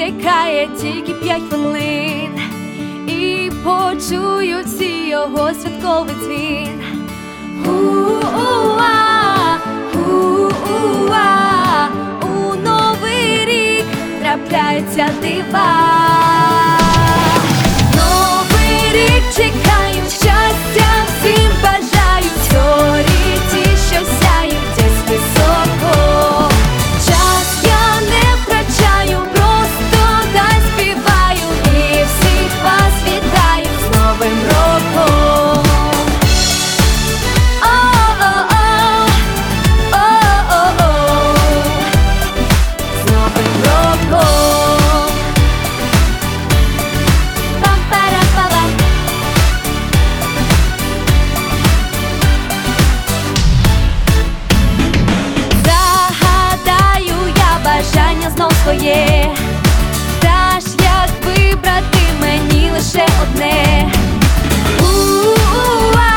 чекає тільки 5 хвилин, і почую всі його святковий дзвін. У-у-а, у-у-а, у Новий рік трапляються дива. Новий рік чекають, щастя всім бажають, зорі ті, що сяють десь високо. Час я не втрачаю, просто дай співаю, і всіх вас вітаю з Новим роком. О-о-о, о-о-о, з Новим роком. Пам-пара-па-пам. Загадаю я бажання знов своє, та ж як вибрати мені лише одне. У-у-а,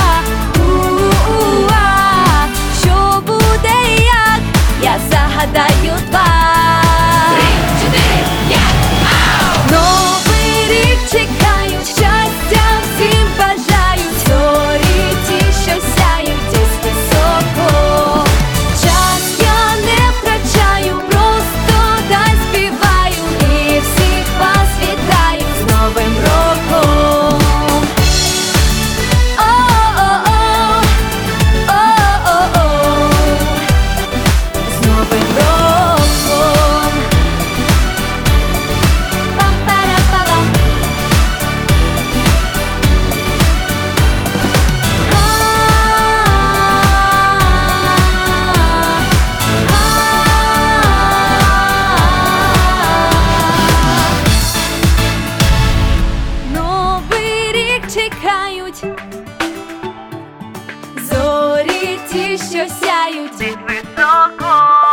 у-у-а, що буде як, я загадаю 2. 3, 4, 5, ау! Новий рік чекають, щастя всім бажають, зорі ті, що сяють десь високо. Час я не втрачаю, просто дай співаю, і всіх вас вітаю з Новим роком. О-о-о, о-о-о, з Новим роком. Пам-пара-па-пам. Новий рік чекають, зорі ті, що сяють Десь високо.